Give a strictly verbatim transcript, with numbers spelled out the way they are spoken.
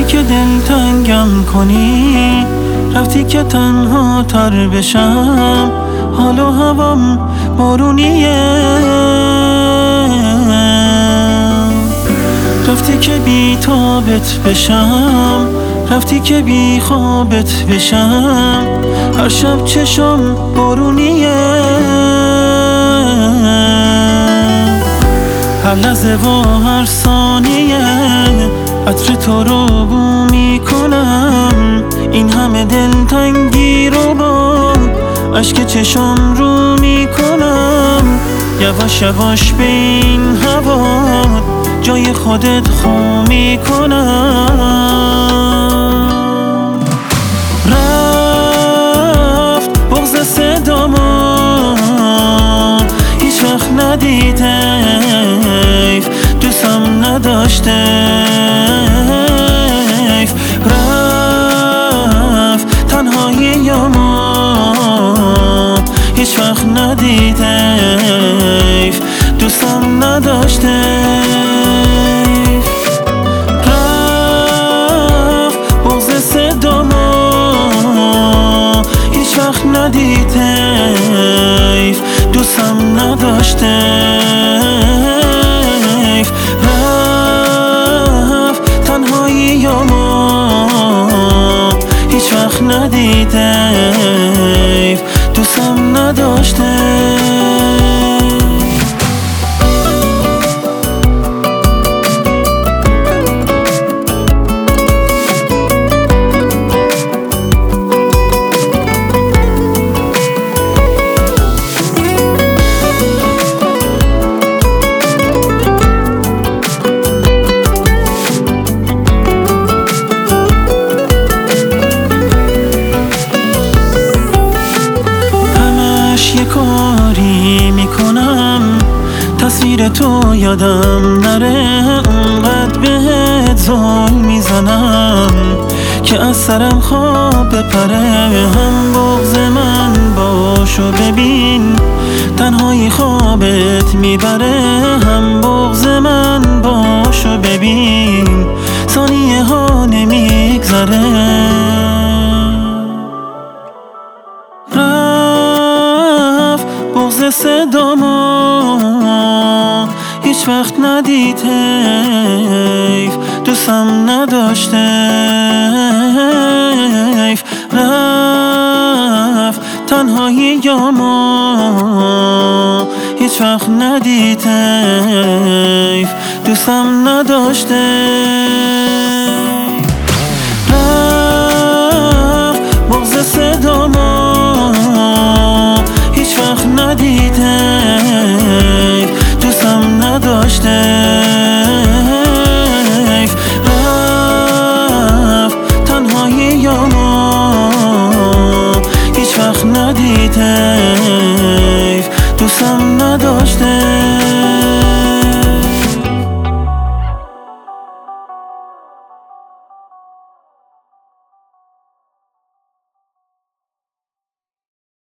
که دلتنگم کنی، رفتی که تنها تر بشم، حال و هوام بارونیه. رفتی که بی تابت بشم، رفتی که بی خوابت بشم، هر شب چشم بارونیه. هر لحظه و هر ثانیه عطر تو رو بو میکنم، این همه دلتنگی رو با اشک چشم رو میکنم. یواش یواش به این هوا جای خودت خو میکنم. رفت بغض صداما هیچ وقت ندیده، دوستم نداشته. رفت تنهایی یاما هیچ وقت ندیده، دوستم نداشته. رفت بغض صداما هیچ وقت ندیده، دوستم نداشته. رفت تنهایی یاما هیچ وقت ندیده، دوستم نداشته. یه کاری میکنم تصویر تو یادم نره، اونقدر بهت ظلم میزنم که از سرم خواب بپره. هم بغض من باشو ببین تنهایی خوابت میبره، هم بغض من باشو ببین ثانیه ها نمیگذره. بغض صداما هیچ وقت ندید، حیف دوستم نداشته. حیف رفت تنهایی یاما هیچ وقت ندید، حیف دوستم نداشته. رفت بغض صداما هیچ وقت ندیده،